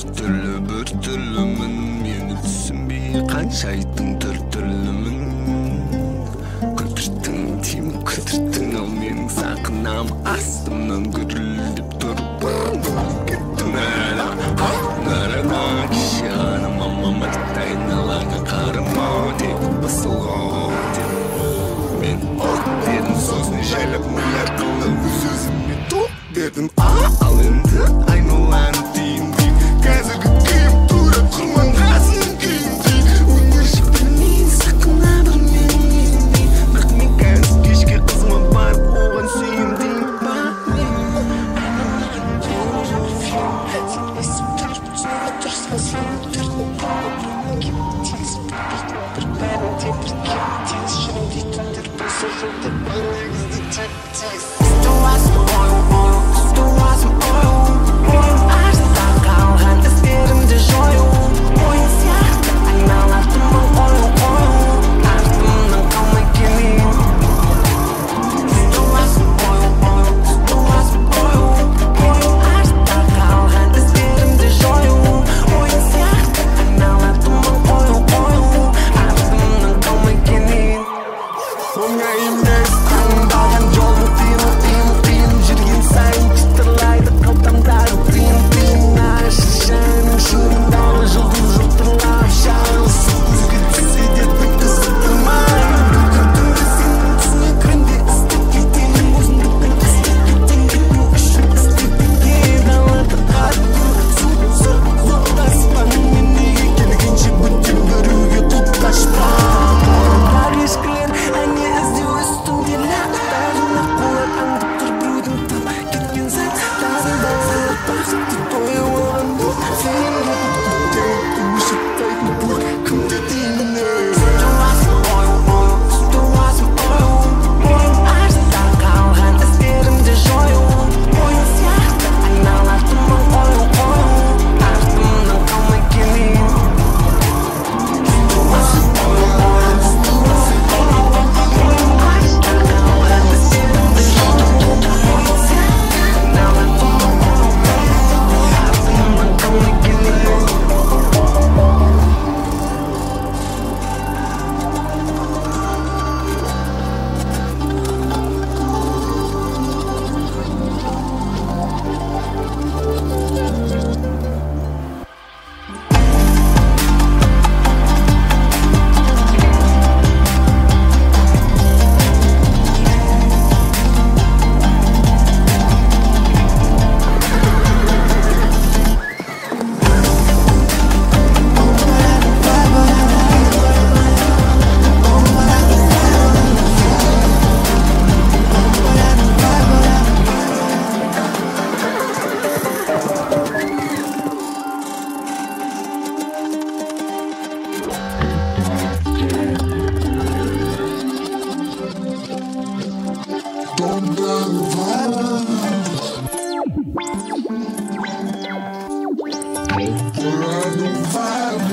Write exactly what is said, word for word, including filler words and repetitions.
türlü bir türlümün meni düşünbey kancha aytdың tür türlümün Kötürttің тим kötürttің ал менің сақынам астымнан көтеріліп тұрып кеттің әлі нарана кеше ғана мамам айтайын алаңа қарама деп басылған деп мен от дедім сосын жайлап ми арқылы өз өзіме тоқ бердім ал енді айналайын деймін қазіргі күйім тура құрманғазының күйіндей өнерші білмейін сақына бір менің бірақ мен қазір кешке қызыма барып оған сүйем деймін ба We're on the vibe.